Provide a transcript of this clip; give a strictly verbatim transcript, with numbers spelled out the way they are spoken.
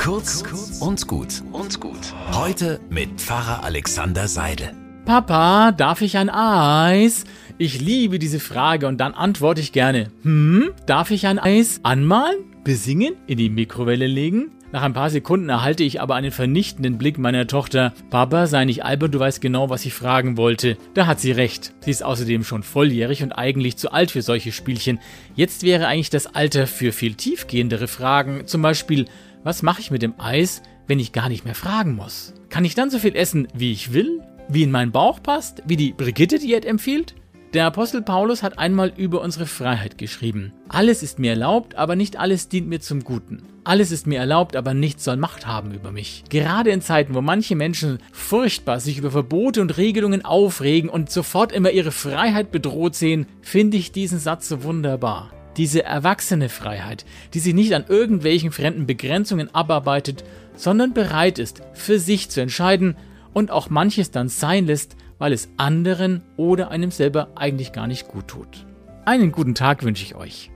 Kurz und gut und gut. Heute mit Pfarrer Alexander Seidel. Papa, darf ich ein Eis? Ich liebe diese Frage und dann antworte ich gerne. Hm, darf ich ein Eis anmalen, besingen, in die Mikrowelle legen? Nach ein paar Sekunden erhalte ich aber einen vernichtenden Blick meiner Tochter. Papa, sei nicht albern, du weißt genau, was ich fragen wollte. Da hat sie recht. Sie ist außerdem schon volljährig und eigentlich zu alt für solche Spielchen. Jetzt wäre eigentlich das Alter für viel tiefgehendere Fragen. Zum Beispiel, was mache ich mit dem Eis, wenn ich gar nicht mehr fragen muss? Kann ich dann so viel essen, wie ich will? Wie in meinen Bauch passt? Wie die Brigitte-Diät empfiehlt? Der Apostel Paulus hat einmal über unsere Freiheit geschrieben. Alles ist mir erlaubt, aber nicht alles dient mir zum Guten. Alles ist mir erlaubt, aber nichts soll Macht haben über mich. Gerade in Zeiten, wo manche Menschen furchtbar sich über Verbote und Regelungen aufregen und sofort immer ihre Freiheit bedroht sehen, finde ich diesen Satz so wunderbar. Diese erwachsene Freiheit, die sich nicht an irgendwelchen fremden Begrenzungen abarbeitet, sondern bereit ist, für sich zu entscheiden und auch manches dann sein lässt, weil es anderen oder einem selber eigentlich gar nicht gut tut. Einen guten Tag wünsche ich euch.